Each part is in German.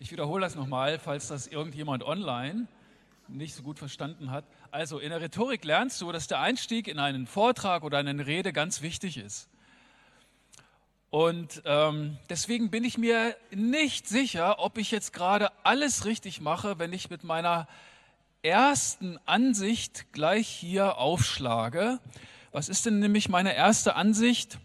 Ich wiederhole das nochmal, falls das irgendjemand online nicht so gut verstanden hat. Also in der Rhetorik lernst du, dass der Einstieg in einen Vortrag oder eine Rede ganz wichtig ist. Und deswegen bin ich mir nicht sicher, ob ich jetzt gerade alles richtig mache, wenn ich mit meiner ersten Ansicht gleich hier aufschlage. Was ist denn nämlich meine erste Ansicht?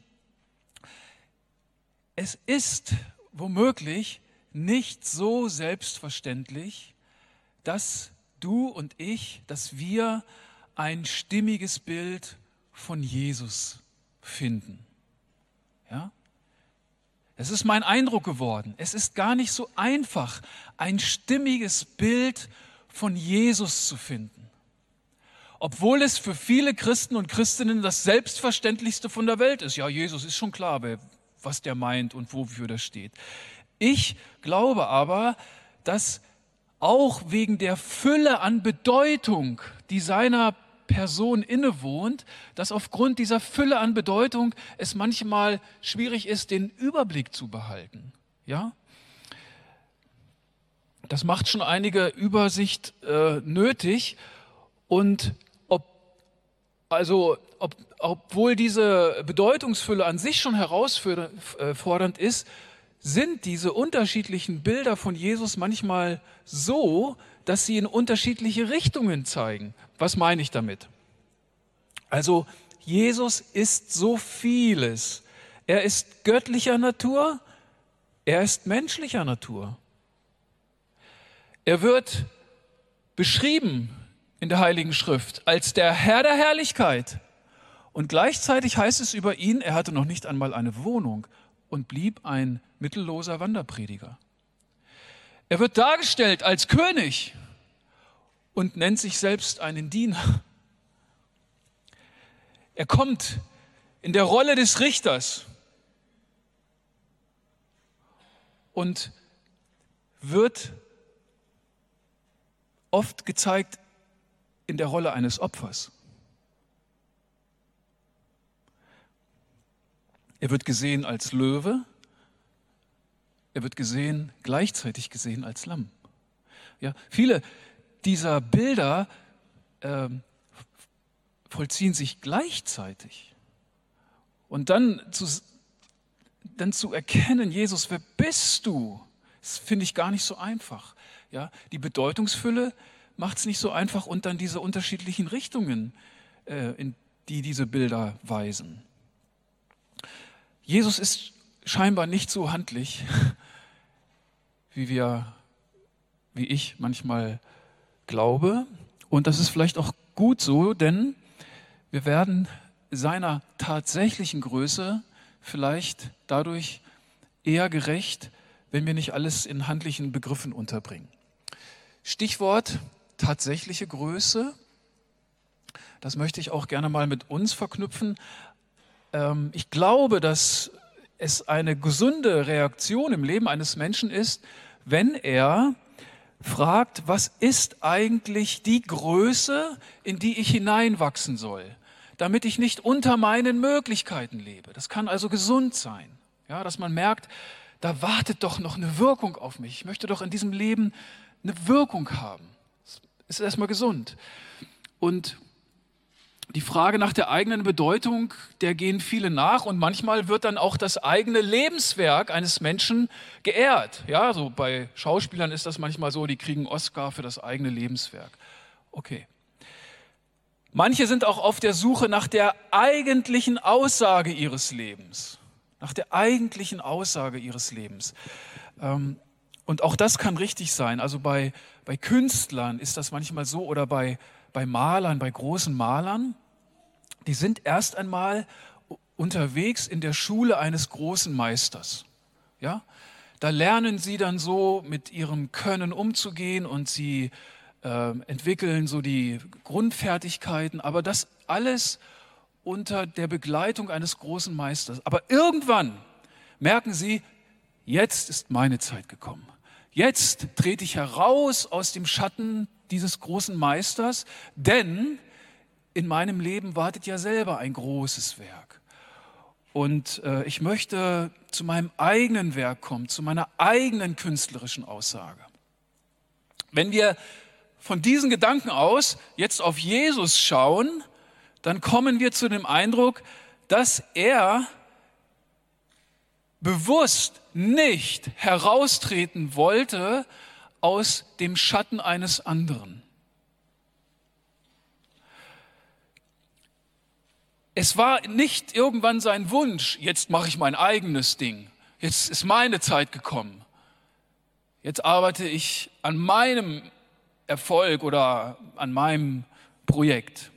Es ist womöglich nicht so selbstverständlich, dass du und ich, dass wir ein stimmiges Bild von Jesus finden. Ja? Es ist mein Eindruck geworden. Es ist gar nicht so einfach, ein stimmiges Bild von Jesus zu finden. Obwohl es für viele Christen und Christinnen das Selbstverständlichste von der Welt ist. Ja, Jesus ist schon klar, was der meint und wofür der steht. Ich glaube aber, dass auch wegen der Fülle an Bedeutung, die seiner Person innewohnt, dass aufgrund dieser Fülle an Bedeutung es manchmal schwierig ist, den Überblick zu behalten. Ja? Das macht schon einige Übersicht nötig. Und obwohl diese Bedeutungsfülle an sich schon herausfordernd ist, sind diese unterschiedlichen Bilder von Jesus manchmal so, dass sie in unterschiedliche Richtungen zeigen. Was meine ich damit? Also Jesus ist so vieles. Er ist göttlicher Natur, er ist menschlicher Natur. Er wird beschrieben in der Heiligen Schrift als der Herr der Herrlichkeit. Und gleichzeitig heißt es über ihn, er hatte noch nicht einmal eine Wohnung und blieb ein mittelloser Wanderprediger. Er wird dargestellt als König und nennt sich selbst einen Diener. Er kommt in der Rolle des Richters und wird oft gezeigt in der Rolle eines Opfers. Er wird gesehen als Löwe, er wird gleichzeitig gesehen als Lamm. Ja, viele dieser Bilder vollziehen sich gleichzeitig. Und dann zu erkennen, Jesus, wer bist du? Das finde ich gar nicht so einfach. Ja, die Bedeutungsfülle macht es nicht so einfach und dann diese unterschiedlichen Richtungen, in die diese Bilder weisen. Jesus ist scheinbar nicht so handlich, wie ich manchmal glaube. Und das ist vielleicht auch gut so, denn wir werden seiner tatsächlichen Größe vielleicht dadurch eher gerecht, wenn wir nicht alles in handlichen Begriffen unterbringen. Stichwort tatsächliche Größe. Das möchte ich auch gerne mal mit uns verknüpfen. Ich glaube, dass es eine gesunde Reaktion im Leben eines Menschen ist, wenn er fragt, was ist eigentlich die Größe, in die ich hineinwachsen soll, damit ich nicht unter meinen Möglichkeiten lebe. Das kann also gesund sein, ja, dass man merkt, da wartet doch noch eine Wirkung auf mich. Ich möchte doch in diesem Leben eine Wirkung haben. Das ist erstmal gesund. Und die Frage nach der eigenen Bedeutung, der gehen viele nach und manchmal wird dann auch das eigene Lebenswerk eines Menschen geehrt. Ja, so bei Schauspielern ist das manchmal so, die kriegen Oscar für das eigene Lebenswerk. Okay. Manche sind auch auf der Suche nach der eigentlichen Aussage ihres Lebens. Nach der eigentlichen Aussage ihres Lebens. Und auch das kann richtig sein. Also bei Künstlern ist das manchmal so oder bei Malern, bei großen Malern, die sind erst einmal unterwegs in der Schule eines großen Meisters. Ja? Da lernen sie dann so mit ihrem Können umzugehen und sie entwickeln so die Grundfertigkeiten, aber das alles unter der Begleitung eines großen Meisters. Aber irgendwann merken sie, jetzt ist meine Zeit gekommen. Jetzt trete ich heraus aus dem Schatten dieses großen Meisters, denn in meinem Leben wartet ja selber ein großes Werk. Und ich möchte zu meinem eigenen Werk kommen, zu meiner eigenen künstlerischen Aussage. Wenn wir von diesen Gedanken aus jetzt auf Jesus schauen, dann kommen wir zu dem Eindruck, dass er bewusst nicht heraustreten wollte aus dem Schatten eines anderen. Es war nicht irgendwann sein Wunsch, jetzt mache ich mein eigenes Ding, jetzt ist meine Zeit gekommen, jetzt arbeite ich an meinem Erfolg oder an meinem Projekt.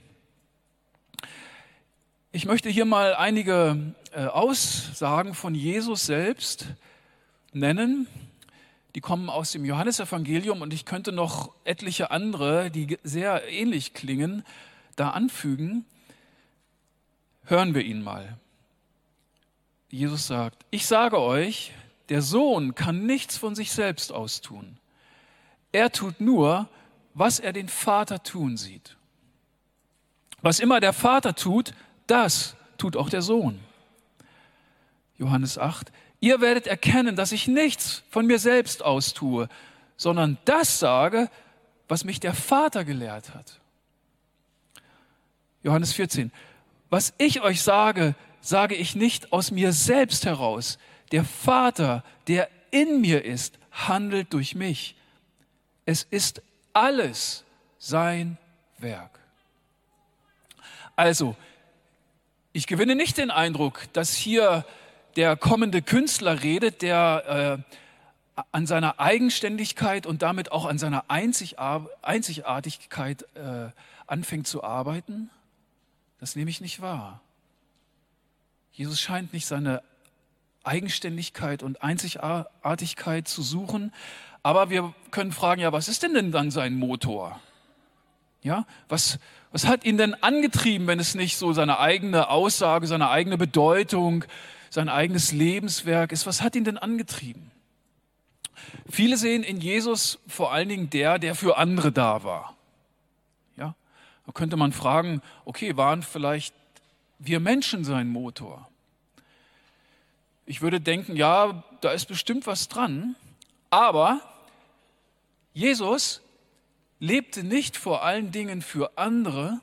Ich möchte hier mal einige Aussagen von Jesus selbst nennen. Die kommen aus dem Johannesevangelium und ich könnte noch etliche andere, die sehr ähnlich klingen, da anfügen. Hören wir ihn mal. Jesus sagt, ich sage euch, der Sohn kann nichts von sich selbst aus tun. Er tut nur, was er den Vater tun sieht. Was immer der Vater tut, das tut auch der Sohn. Johannes 8. Ihr werdet erkennen, dass ich nichts von mir selbst austue, sondern das sage, was mich der Vater gelehrt hat. Johannes 14. Was ich euch sage, sage ich nicht aus mir selbst heraus. Der Vater, der in mir ist, handelt durch mich. Es ist alles sein Werk. Also, ich gewinne nicht den Eindruck, dass hier der kommende Künstler redet, der an seiner Eigenständigkeit und damit auch an seiner Einzigartigkeit anfängt zu arbeiten. Das nehme ich nicht wahr. Jesus scheint nicht seine Eigenständigkeit und Einzigartigkeit zu suchen, aber wir können fragen, ja, was ist denn dann sein Motor? Ja, was hat ihn denn angetrieben, wenn es nicht so seine eigene Aussage, seine eigene Bedeutung, sein eigenes Lebenswerk ist? Was hat ihn denn angetrieben? Viele sehen in Jesus vor allen Dingen der für andere da war. Ja, da könnte man fragen, okay, waren vielleicht wir Menschen sein Motor? Ich würde denken, ja, da ist bestimmt was dran, aber Jesus lebte nicht vor allen Dingen für andere,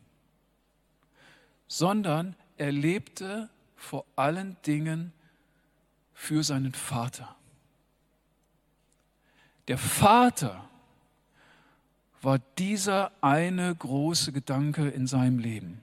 sondern er lebte vor allen Dingen für seinen Vater. Der Vater war dieser eine große Gedanke in seinem Leben.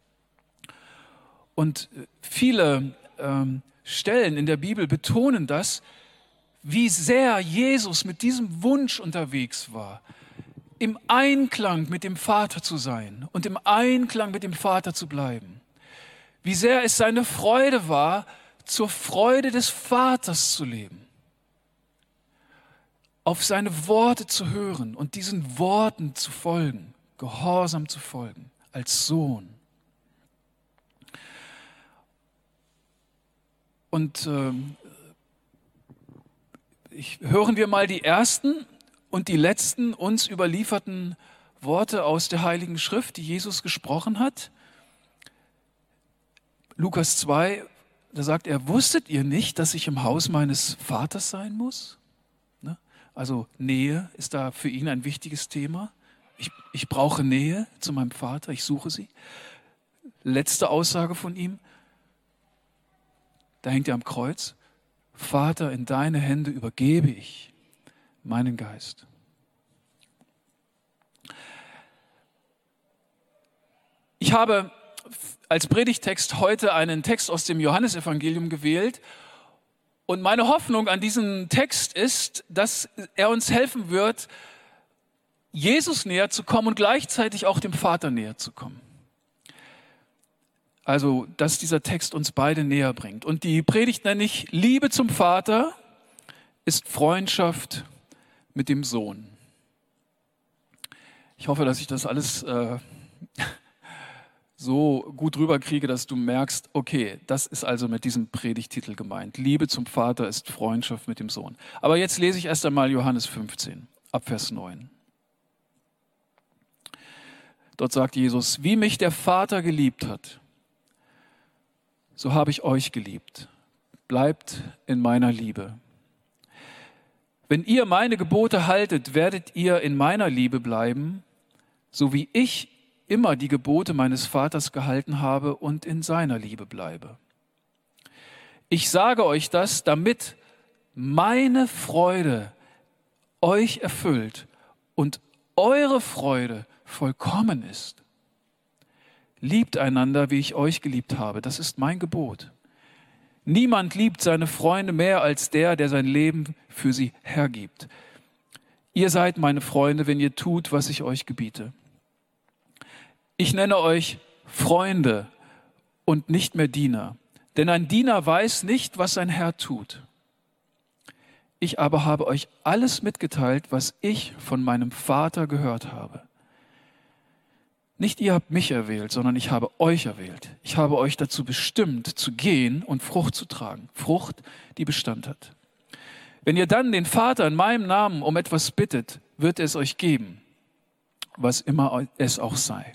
Und viele Stellen in der Bibel betonen das, wie sehr Jesus mit diesem Wunsch unterwegs war, im Einklang mit dem Vater zu sein und im Einklang mit dem Vater zu bleiben. Wie sehr es seine Freude war, zur Freude des Vaters zu leben. Auf seine Worte zu hören und diesen Worten zu folgen, gehorsam zu folgen, als Sohn. Und hören wir mal die ersten und die letzten uns überlieferten Worte aus der Heiligen Schrift, die Jesus gesprochen hat. Lukas 2, da sagt er, wusstet ihr nicht, dass ich im Haus meines Vaters sein muss? Ne? Also Nähe ist da für ihn ein wichtiges Thema. Ich brauche Nähe zu meinem Vater, ich suche sie. Letzte Aussage von ihm, da hängt er am Kreuz. Vater, in deine Hände übergebe ich meinen Geist. Ich habe als Predigtext heute einen Text aus dem Johannesevangelium gewählt und meine Hoffnung an diesen Text ist, dass er uns helfen wird, Jesus näher zu kommen und gleichzeitig auch dem Vater näher zu kommen. Also, dass dieser Text uns beide näher bringt. Und die Predigt nenne ich Liebe zum Vater ist Freundschaft mit dem Sohn. Ich hoffe, dass ich das alles so gut rüberkriege, dass du merkst, okay, das ist also mit diesem Predigtitel gemeint. Liebe zum Vater ist Freundschaft mit dem Sohn. Aber jetzt lese ich erst einmal Johannes 15, ab Vers 9. Dort sagt Jesus, wie mich der Vater geliebt hat, so habe ich euch geliebt. Bleibt in meiner Liebe. Wenn ihr meine Gebote haltet, werdet ihr in meiner Liebe bleiben, so wie ich immer die Gebote meines Vaters gehalten habe und in seiner Liebe bleibe. Ich sage euch das, damit meine Freude euch erfüllt und eure Freude vollkommen ist. Liebt einander, wie ich euch geliebt habe. Das ist mein Gebot. Niemand liebt seine Freunde mehr als der, der sein Leben für sie hergibt. Ihr seid meine Freunde, wenn ihr tut, was ich euch gebiete. Ich nenne euch Freunde und nicht mehr Diener, denn ein Diener weiß nicht, was sein Herr tut. Ich aber habe euch alles mitgeteilt, was ich von meinem Vater gehört habe. Nicht ihr habt mich erwählt, sondern ich habe euch erwählt. Ich habe euch dazu bestimmt, zu gehen und Frucht zu tragen. Frucht, die Bestand hat. Wenn ihr dann den Vater in meinem Namen um etwas bittet, wird er es euch geben, was immer es auch sei.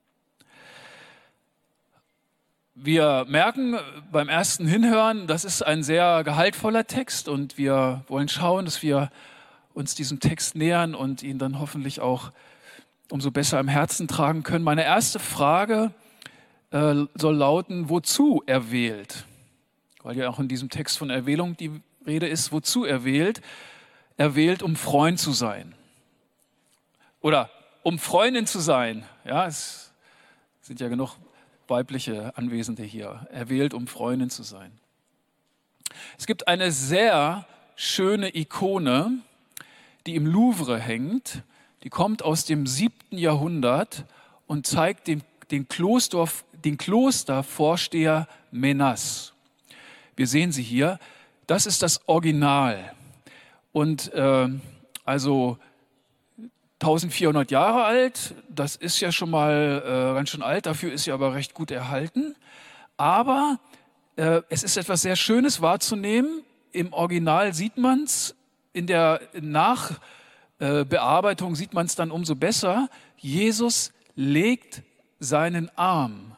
Wir merken beim ersten Hinhören, das ist ein sehr gehaltvoller Text und wir wollen schauen, dass wir uns diesem Text nähern und ihn dann hoffentlich auch umso besser im Herzen tragen können. Meine erste Frage soll lauten, wozu erwählt? Weil ja auch in diesem Text von Erwählung die Rede ist, wozu erwählt? Erwählt, um Freund zu sein. Oder um Freundin zu sein. Ja, es sind ja genug weibliche Anwesende hier. Erwählt, um Freundin zu sein. Es gibt eine sehr schöne Ikone, die im Louvre hängt. Die kommt aus dem 7. Jahrhundert und zeigt den Klostervorsteher Menas. Wir sehen sie hier. Das ist das Original. Und also 1400 Jahre alt, das ist ja schon mal ganz schön alt, dafür ist sie aber recht gut erhalten. Aber es ist etwas sehr Schönes wahrzunehmen. Im Original sieht man es, in der Nachbearbeitung sieht man es dann umso besser. Jesus legt seinen Arm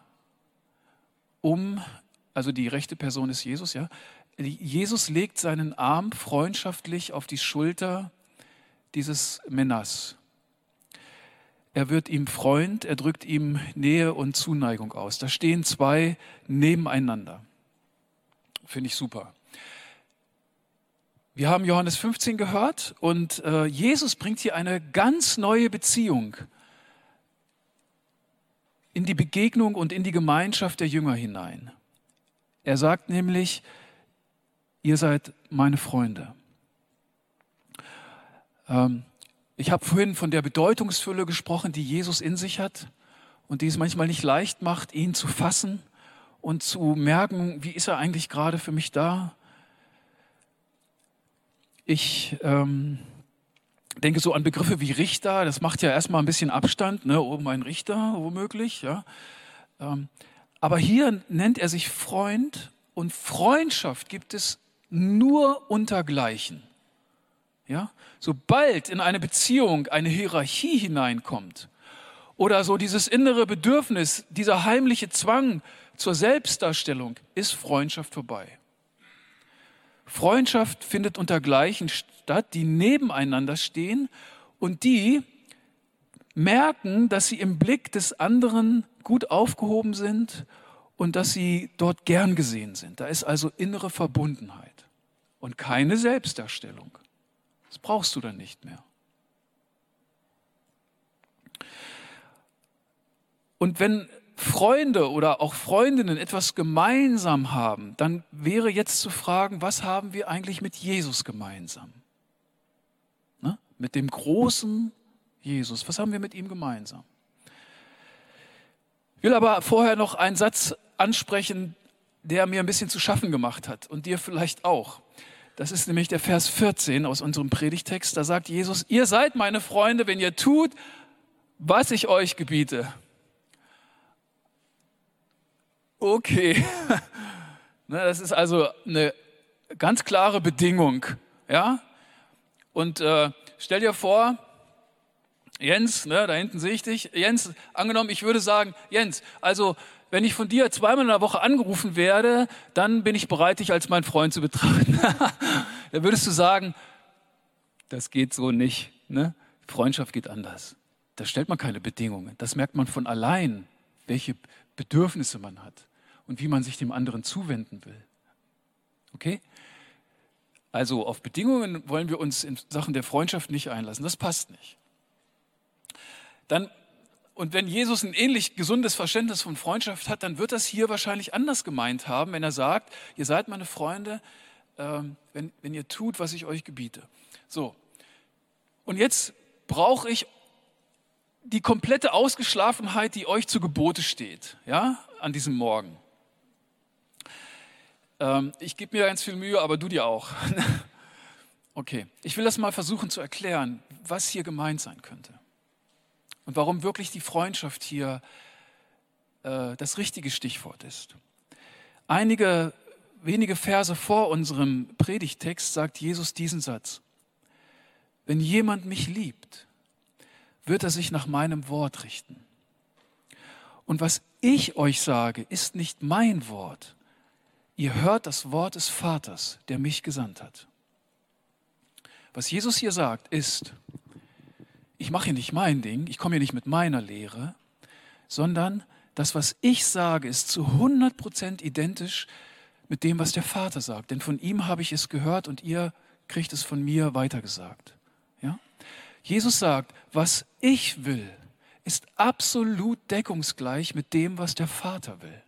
also die rechte Person ist Jesus, ja. Jesus legt seinen Arm freundschaftlich auf die Schulter dieses Menas. Er wird ihm Freund, er drückt ihm Nähe und Zuneigung aus. Da stehen zwei nebeneinander. Finde ich super. Wir haben Johannes 15 gehört und Jesus bringt hier eine ganz neue Beziehung in die Begegnung und in die Gemeinschaft der Jünger hinein. Er sagt nämlich, ihr seid meine Freunde. Ich habe vorhin von der Bedeutungsfülle gesprochen, die Jesus in sich hat und die es manchmal nicht leicht macht, ihn zu fassen und zu merken, wie ist er eigentlich gerade für mich da. Ich denke so an Begriffe wie Richter, das macht ja erstmal ein bisschen Abstand, ne? Oben ein Richter, womöglich. Ja? Aber hier nennt er sich Freund und Freundschaft gibt es nur untergleichen. Ja? Sobald in eine Beziehung eine Hierarchie hineinkommt oder so dieses innere Bedürfnis, dieser heimliche Zwang zur Selbstdarstellung, ist Freundschaft vorbei. Freundschaft findet unter Gleichen statt, die nebeneinander stehen und die merken, dass sie im Blick des anderen gut aufgehoben sind und dass sie dort gern gesehen sind. Da ist also innere Verbundenheit und keine Selbstdarstellung. Das brauchst du dann nicht mehr. Und wenn Freunde oder auch Freundinnen etwas gemeinsam haben, dann wäre jetzt zu fragen, was haben wir eigentlich mit Jesus gemeinsam? Ne? Mit dem großen Jesus, was haben wir mit ihm gemeinsam? Ich will aber vorher noch einen Satz ansprechen, der mir ein bisschen zu schaffen gemacht hat und dir vielleicht auch. Das ist nämlich der Vers 14 aus unserem Predigtext. Da sagt Jesus, ihr seid meine Freunde, wenn ihr tut, was ich euch gebiete. Okay, das ist also eine ganz klare Bedingung. Ja? Und stell dir vor, Jens, da hinten sehe ich dich. Jens, angenommen, ich würde sagen, Jens, also wenn ich von dir zweimal in der Woche angerufen werde, dann bin ich bereit, dich als meinen Freund zu betrachten. Da würdest du sagen, das geht so nicht. Ne? Freundschaft geht anders. Da stellt man keine Bedingungen. Das merkt man von allein, welche Bedürfnisse man hat und wie man sich dem anderen zuwenden will. Okay? Also auf Bedingungen wollen wir uns in Sachen der Freundschaft nicht einlassen. Das passt nicht. Und wenn Jesus ein ähnlich gesundes Verständnis von Freundschaft hat, dann wird das hier wahrscheinlich anders gemeint haben, wenn er sagt, ihr seid meine Freunde, wenn ihr tut, was ich euch gebiete. So. Und jetzt brauche ich die komplette Ausgeschlafenheit, die euch zu Gebote steht, ja, an diesem Morgen. Ich gebe mir ganz viel Mühe, aber du dir auch. Okay, ich will das mal versuchen zu erklären, was hier gemeint sein könnte. Und warum wirklich die Freundschaft hier das richtige Stichwort ist. Einige wenige Verse vor unserem Predigtext sagt Jesus diesen Satz. Wenn jemand mich liebt, wird er sich nach meinem Wort richten. Und was ich euch sage, ist nicht mein Wort. Ihr hört das Wort des Vaters, der mich gesandt hat. Was Jesus hier sagt, ist, ich mache hier nicht mein Ding, ich komme hier nicht mit meiner Lehre, sondern das, was ich sage, ist zu 100% identisch mit dem, was der Vater sagt. Denn von ihm habe ich es gehört und ihr kriegt es von mir weitergesagt. Ja? Jesus sagt, was ich will, ist absolut deckungsgleich mit dem, was der Vater will.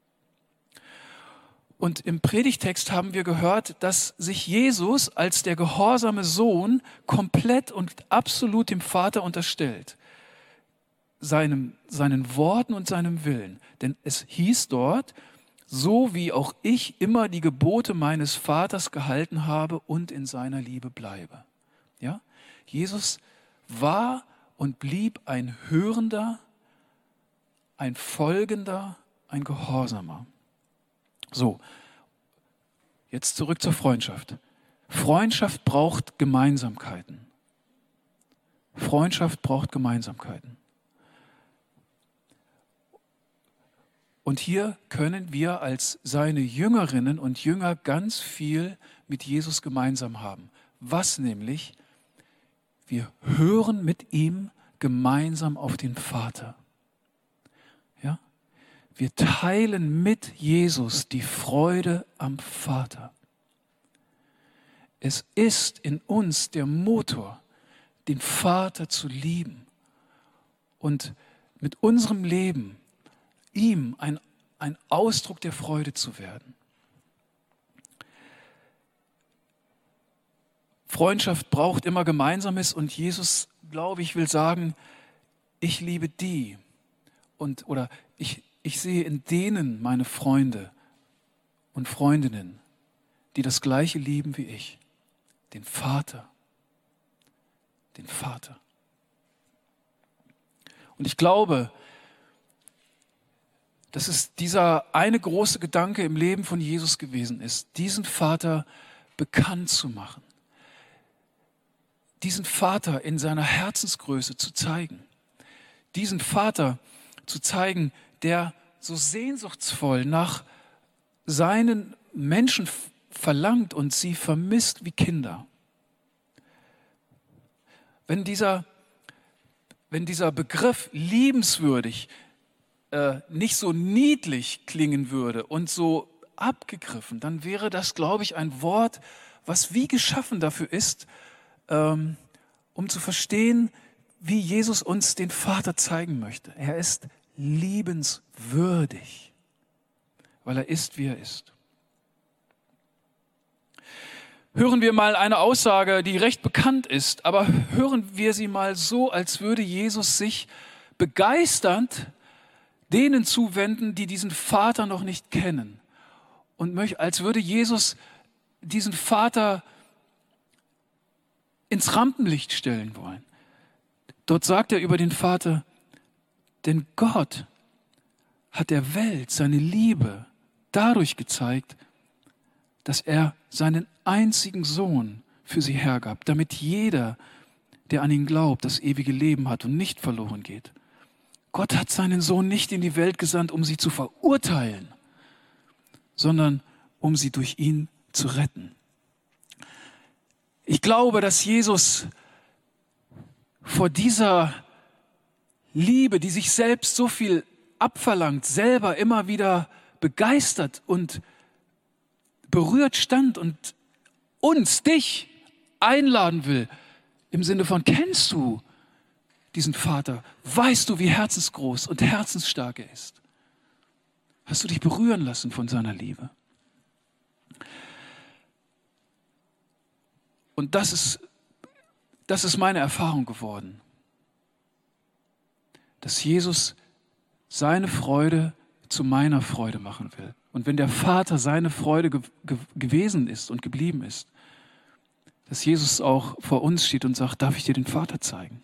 Und im Predigtext haben wir gehört, dass sich Jesus als der gehorsame Sohn komplett und absolut dem Vater unterstellt. Seinen Worten und seinem Willen. Denn es hieß dort, so wie auch ich immer die Gebote meines Vaters gehalten habe und in seiner Liebe bleibe. Ja? Jesus war und blieb ein Hörender, ein Folgender, ein Gehorsamer. So, jetzt zurück zur Freundschaft. Freundschaft braucht Gemeinsamkeiten. Freundschaft braucht Gemeinsamkeiten. Und hier können wir als seine Jüngerinnen und Jünger ganz viel mit Jesus gemeinsam haben. Was nämlich? Wir hören mit ihm gemeinsam auf den Vater. Ja? Wir teilen mit Jesus die Freude am Vater. Es ist in uns der Motor, den Vater zu lieben und mit unserem Leben ihm ein Ausdruck der Freude zu werden. Freundschaft braucht immer Gemeinsames und Jesus, glaube ich, will sagen, ich liebe die oder ich sehe in denen meine Freunde und Freundinnen, die das Gleiche lieben wie ich. Den Vater. Den Vater. Und ich glaube, dass es dieser eine große Gedanke im Leben von Jesus gewesen ist, diesen Vater bekannt zu machen. Diesen Vater in seiner Herzensgröße zu zeigen. Diesen Vater zu zeigen, der so sehnsuchtsvoll nach seinen Menschen verlangt und sie vermisst wie Kinder. Wenn dieser Begriff liebenswürdig nicht so niedlich klingen würde und so abgegriffen, dann wäre das, glaube ich, ein Wort, was wie geschaffen dafür ist, um zu verstehen, wie Jesus uns den Vater zeigen möchte. Er ist liebenswürdig, weil er ist, wie er ist. Hören wir mal eine Aussage, die recht bekannt ist, aber hören wir sie mal so, als würde Jesus sich begeisternd denen zuwenden, die diesen Vater noch nicht kennen. Und als würde Jesus diesen Vater ins Rampenlicht stellen wollen. Dort sagt er über den Vater, denn Gott hat der Welt seine Liebe dadurch gezeigt, dass er seinen einzigen Sohn für sie hergab, damit jeder, der an ihn glaubt, das ewige Leben hat und nicht verloren geht, Gott hat seinen Sohn nicht in die Welt gesandt, um sie zu verurteilen, sondern um sie durch ihn zu retten. Ich glaube, dass Jesus vor dieser Liebe, die sich selbst so viel abverlangt, selber immer wieder begeistert und berührt stand und dich einladen will, im Sinne von, kennst du diesen Vater? Weißt du, wie herzensgroß und herzensstark er ist? Hast du dich berühren lassen von seiner Liebe? Und das ist meine Erfahrung geworden, dass Jesus seine Freude zu meiner Freude machen will. Und wenn der Vater seine Freude gewesen ist und geblieben ist, dass Jesus auch vor uns steht und sagt, darf ich dir den Vater zeigen?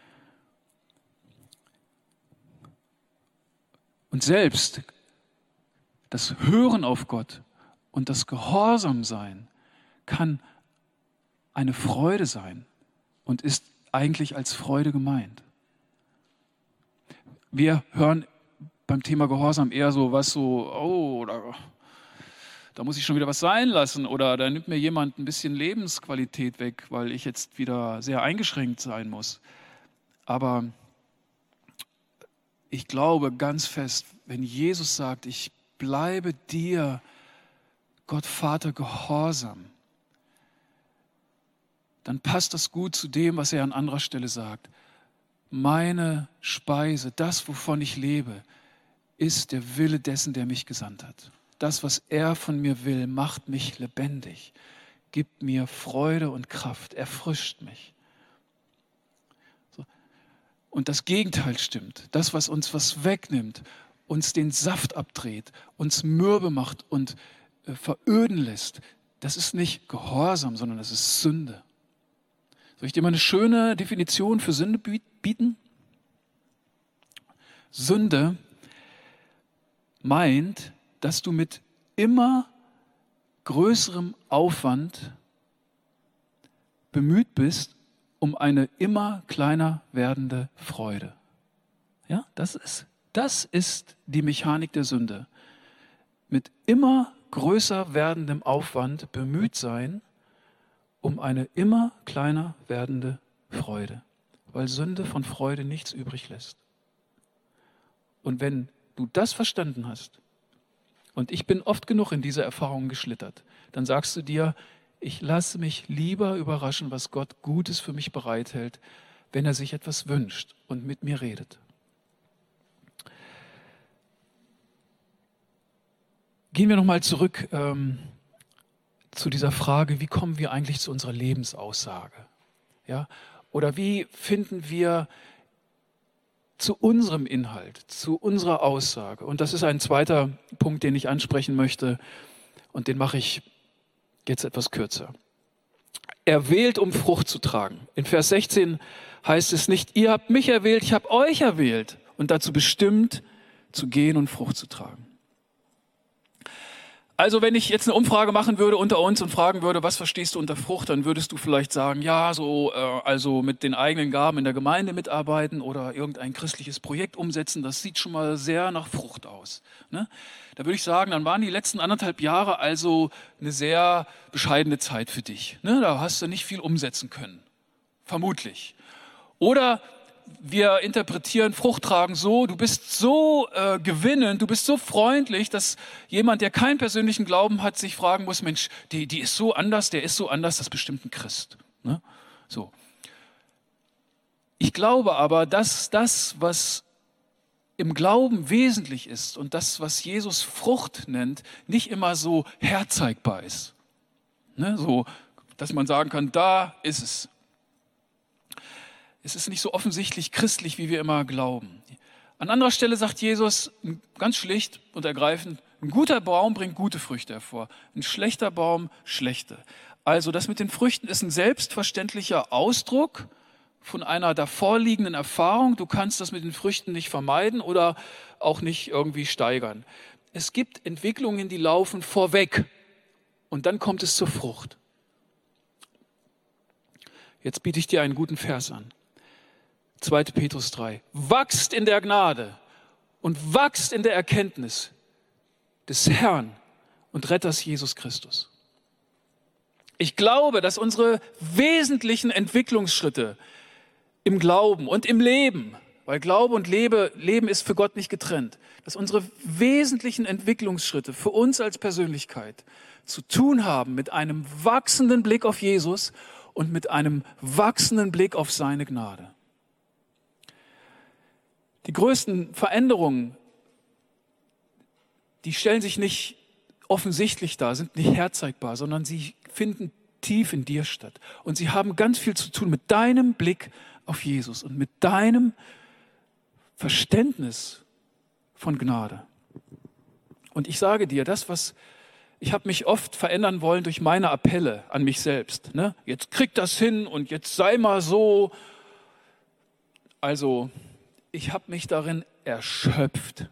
Und selbst das Hören auf Gott und das Gehorsamsein kann eine Freude sein und ist eigentlich als Freude gemeint. Wir hören beim Thema Gehorsam eher so was so, oh, da muss ich schon wieder was sein lassen oder da nimmt mir jemand ein bisschen Lebensqualität weg, weil ich jetzt wieder sehr eingeschränkt sein muss. Aber ich glaube ganz fest, wenn Jesus sagt, ich bleibe dir, Gott Vater, gehorsam, dann passt das gut zu dem, was er an anderer Stelle sagt. Meine Speise, das, wovon ich lebe, ist der Wille dessen, der mich gesandt hat. Das, was er von mir will, macht mich lebendig, gibt mir Freude und Kraft, erfrischt mich. So. Und das Gegenteil stimmt. Das, was uns was wegnimmt, uns den Saft abdreht, uns mürbe macht und veröden lässt, das ist nicht Gehorsam, sondern das ist Sünde. Soll ich dir mal eine schöne Definition für Sünde bieten? Sünde meint, dass du mit immer größerem Aufwand bemüht bist, um eine immer kleiner werdende Freude. Ja, das ist die Mechanik der Sünde. Mit immer größer werdendem Aufwand bemüht sein, um eine immer kleiner werdende Freude, weil Sünde von Freude nichts übrig lässt. Und wenn du das verstanden hast, und ich bin oft genug in diese Erfahrung geschlittert, dann sagst du dir, ich lasse mich lieber überraschen, was Gott Gutes für mich bereithält, wenn er sich etwas wünscht und mit mir redet. Gehen wir nochmal zurück zu dieser Frage, wie kommen wir eigentlich zu unserer Lebensaussage? Ja? Oder wie finden wir zu unserem Inhalt, zu unserer Aussage? Und das ist ein zweiter Punkt, den ich ansprechen möchte und den mache ich jetzt etwas kürzer. Er wählt, um Frucht zu tragen. In Vers 16 heißt es nicht, ihr habt mich erwählt, ich habe euch erwählt und dazu bestimmt, zu gehen und Frucht zu tragen. Also wenn ich jetzt eine Umfrage machen würde unter uns und fragen würde, was verstehst du unter Frucht, dann würdest du vielleicht sagen, ja, so also mit den eigenen Gaben in der Gemeinde mitarbeiten oder irgendein christliches Projekt umsetzen, das sieht schon mal sehr nach Frucht aus. Ne? Da würde ich sagen, dann waren die letzten 1,5 Jahre also eine sehr bescheidene Zeit für dich. Ne? Da hast du nicht viel umsetzen können, vermutlich. Oder wir interpretieren Fruchttragen so, du bist so gewinnend, du bist so freundlich, dass jemand, der keinen persönlichen Glauben hat, sich fragen muss, Mensch, die ist so anders, der ist so anders, das ist bestimmt ein Christ. Ne? So. Ich glaube aber, dass das, was im Glauben wesentlich ist und das, was Jesus Frucht nennt, nicht immer so herzeigbar ist. Ne? So, dass man sagen kann, da ist es. Es ist nicht so offensichtlich christlich, wie wir immer glauben. An anderer Stelle sagt Jesus ganz schlicht und ergreifend, ein guter Baum bringt gute Früchte hervor, ein schlechter Baum schlechte. Also das mit den Früchten ist ein selbstverständlicher Ausdruck von einer davorliegenden Erfahrung. Du kannst das mit den Früchten nicht vermeiden oder auch nicht irgendwie steigern. Es gibt Entwicklungen, die laufen vorweg und dann kommt es zur Frucht. Jetzt biete ich dir einen guten Vers an. 2. Petrus 3. Wachst in der Gnade und wachst in der Erkenntnis des Herrn und Retters Jesus Christus. Ich glaube, dass unsere wesentlichen Entwicklungsschritte im Glauben und im Leben, weil Glaube und Leben ist für Gott nicht getrennt, dass unsere wesentlichen Entwicklungsschritte für uns als Persönlichkeit zu tun haben mit einem wachsenden Blick auf Jesus und mit einem wachsenden Blick auf seine Gnade. Die größten Veränderungen, die stellen sich nicht offensichtlich dar, sind nicht herzeigbar, sondern sie finden tief in dir statt. Und sie haben ganz viel zu tun mit deinem Blick auf Jesus und mit deinem Verständnis von Gnade. Und ich sage dir, ich habe mich oft verändern wollen durch meine Appelle an mich selbst. Ne? Jetzt krieg das hin und jetzt sei mal so. Also, ich habe mich darin erschöpft.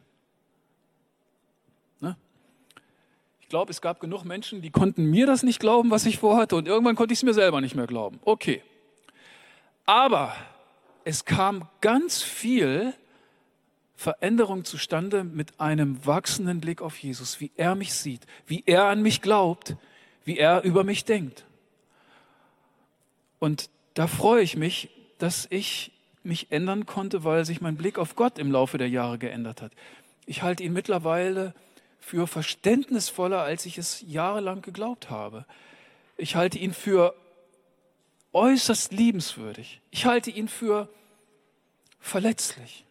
Ne? Ich glaube, es gab genug Menschen, die konnten mir das nicht glauben, was ich vorhatte, und irgendwann konnte ich es mir selber nicht mehr glauben. Okay. Aber es kam ganz viel Veränderung zustande mit einem wachsenden Blick auf Jesus, wie er mich sieht, wie er an mich glaubt, wie er über mich denkt. Und da freue ich mich, dass ich mich ändern konnte, weil sich mein Blick auf Gott im Laufe der Jahre geändert hat. Ich halte ihn mittlerweile für verständnisvoller, als ich es jahrelang geglaubt habe. Ich halte ihn für äußerst liebenswürdig. Ich halte ihn für verletzlich.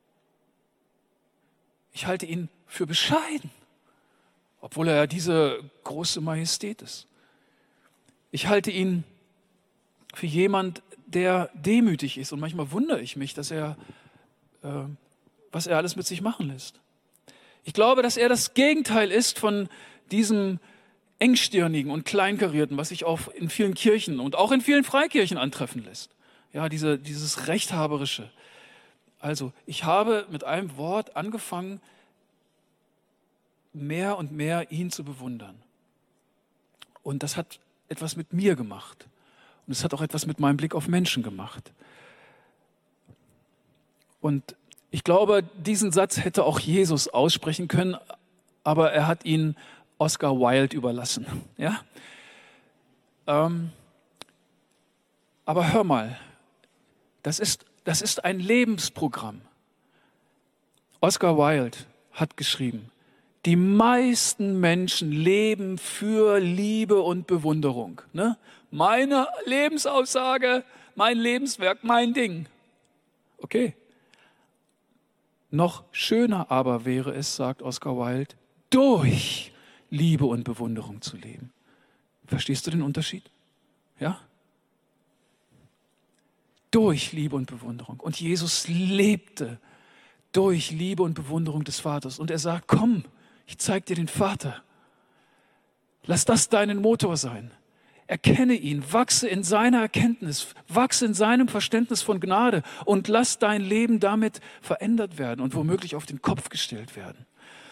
Ich halte ihn für bescheiden, obwohl er ja diese große Majestät ist. Ich halte ihn für jemand, der demütig ist, und manchmal wundere ich mich, was er alles mit sich machen lässt. Ich glaube, dass er das Gegenteil ist von diesem Engstirnigen und Kleinkarierten, was sich auch in vielen Kirchen und auch in vielen Freikirchen antreffen lässt. Ja, dieses Rechthaberische. Also, ich habe mit einem Wort angefangen, mehr und mehr ihn zu bewundern. Und das hat etwas mit mir gemacht. Und es hat auch etwas mit meinem Blick auf Menschen gemacht. Und ich glaube, diesen Satz hätte auch Jesus aussprechen können, aber er hat ihn Oscar Wilde überlassen. Ja? Aber hör mal, das ist ein Lebensprogramm. Oscar Wilde hat geschrieben, die meisten Menschen leben für Liebe und Bewunderung. Ne? Meine Lebensaussage, mein Lebenswerk, mein Ding. Okay. Noch schöner aber wäre es, sagt Oscar Wilde, durch Liebe und Bewunderung zu leben. Verstehst du den Unterschied? Ja? Durch Liebe und Bewunderung. Und Jesus lebte durch Liebe und Bewunderung des Vaters. Und er sagt, komm, ich zeig dir den Vater. Lass das deinen Motor sein. Erkenne ihn, wachse in seiner Erkenntnis, wachse in seinem Verständnis von Gnade und lass dein Leben damit verändert werden und womöglich auf den Kopf gestellt werden.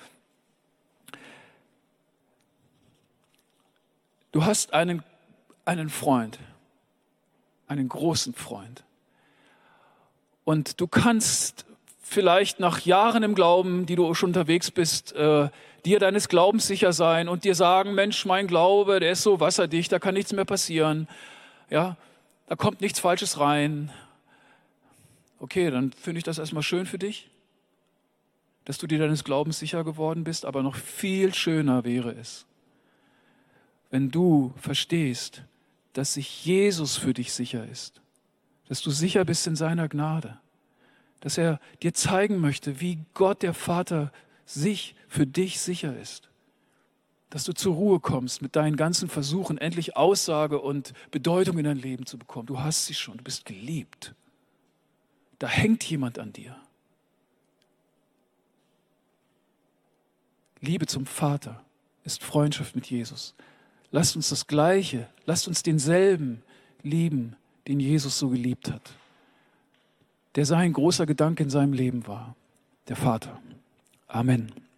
Du hast einen Freund, einen großen Freund. Und du kannst vielleicht nach Jahren im Glauben, die du schon unterwegs bist, dir deines Glaubens sicher sein und dir sagen, Mensch, mein Glaube, der ist so wasserdicht, da kann nichts mehr passieren. Ja, da kommt nichts Falsches rein. Okay, dann finde ich das erstmal schön für dich, dass du dir deines Glaubens sicher geworden bist, aber noch viel schöner wäre es, wenn du verstehst, dass sich Jesus für dich sicher ist, dass du sicher bist in seiner Gnade, dass er dir zeigen möchte, wie Gott der Vater sich für dich sicher ist, dass du zur Ruhe kommst mit deinen ganzen Versuchen, endlich Aussage und Bedeutung in dein Leben zu bekommen. Du hast sie schon, du bist geliebt. Da hängt jemand an dir. Liebe zum Vater ist Freundschaft mit Jesus. Lasst uns das Gleiche, lasst uns denselben lieben, den Jesus so geliebt hat, der sein großer Gedanke in seinem Leben war, der Vater. Amen.